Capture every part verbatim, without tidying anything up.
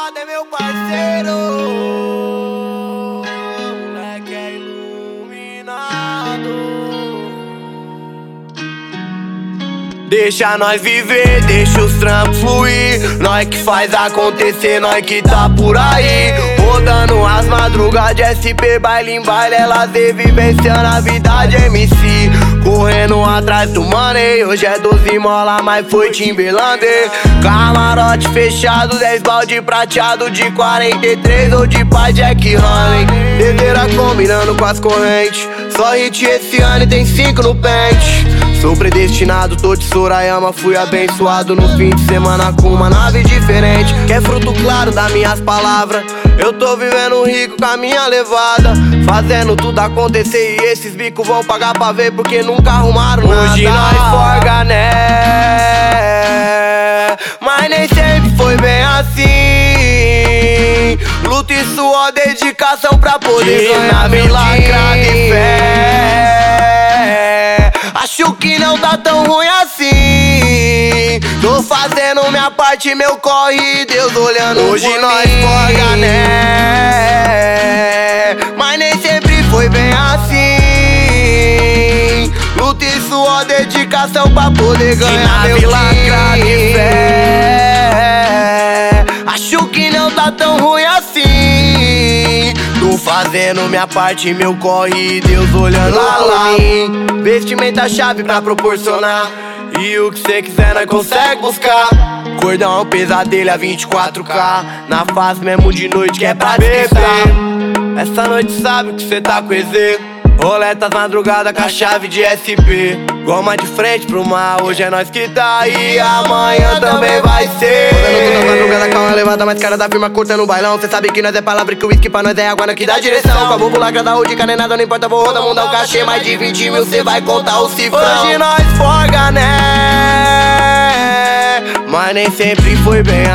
lado é meu parceiro. Moleque é iluminado. Deixa nós viver, deixa os trampos fluir. Nós que faz acontecer, nós que tá por aí. Rodando as madrugadas de S P, baile em baile, é lazer, vivenciando a vida de M C. Correndo atrás do money, hoje é doze mola, mas foi Timberland. Camarote fechado, dez balde prateado de quarenta e três ou de pai Jack Honey. Dedeira combinando com as correntes, só hit esse ano e tem cinco no pente. Sou predestinado, tô de Sorayama, fui abençoado no fim de semana com uma nave diferente. Que é fruto claro das minhas palavras. Eu tô vivendo rico com a minha levada, fazendo tudo acontecer e esses bicos vão pagar pra ver porque nunca arrumaram nada. Hoje nós forga, né? Mas nem sempre foi bem assim. Luta e suor, dedicação pra poder ganhar meu lacrado e fé. Acho que não tá tão ruim assim. Tô fazendo minha parte, meu corre, Deus olhando. Hoje nós forga, né? Mas nem sempre foi bem assim. Luta e suor, dedicação pra poder ganhar meu lacrado e fé. Acho que não tá tão ruim assim. Tô fazendo minha parte, meu corre, Deus olhando lá mim. Vestimenta chave pra proporcionar, e o que cê quiser nós consegue buscar. Cordão é um pesadelo a vinte e quatro K, na face mesmo de noite que é pra descansar. Essa noite sabe que cê tá com E Z, roletas madrugada com a chave de S P. Goma de frente pro mar, hoje é nós que tá aí, amanhã também vai ser. Rodando toda madrugada com a levada mais cara da firma, cortando o bailão. Cê sabe que nós é palavra e que o whisky pra nós é água que dá direção. Com a búbula grada ou de canenada, não importa, vou rodar, mudar o cachê. Mais de vinte mil cê vai contar o cifrão. Hoje nós forga, né? Mas nem sempre foi bem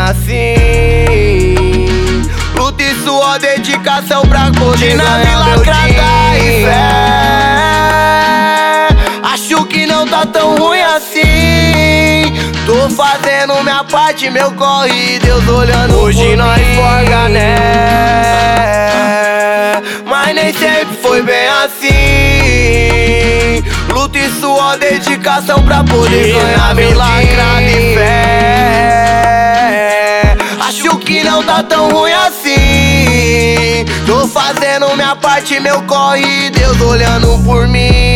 assim. Luta e suor, dedicação pra poder ganhar meu dinheiro. Acho que não tá tão ruim assim. Tô fazendo minha parte, meu corre, Deus olhando. Hoje nós forga, né? Mas nem sempre foi bem assim. Luta e suor, dedicação pra poder ganhar meu lacrado e fé. Acho que não tá tão ruim assim. Tô fazendo minha parte, meu corre, Deus olhando por mim.